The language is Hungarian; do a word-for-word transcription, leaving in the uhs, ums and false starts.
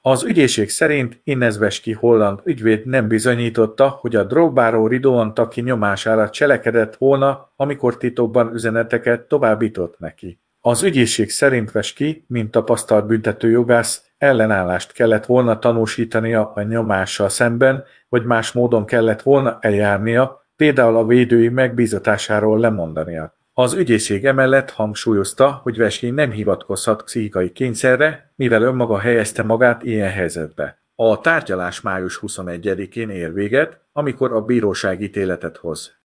Az ügyészség szerint Inez Wesky holland ügyvéd nem bizonyította, hogy a drogbáró Ridwan Taki nyomására cselekedett volna, amikor titokban üzeneteket továbbított neki. Az ügyészség szerint Wesky, mint tapasztalt büntetőjogász, ellenállást kellett volna tanúsítania a nyomással szemben, vagy más módon kellett volna eljárnia, például a védői megbízatásáról lemondania. Az ügyészség emellett hangsúlyozta, hogy Wesky nem hivatkozhat pszichikai kényszerre, mivel önmaga helyezte magát ilyen helyzetbe. A tárgyalás május huszonegyedikén ér véget, amikor a bíróság ítéletet hoz.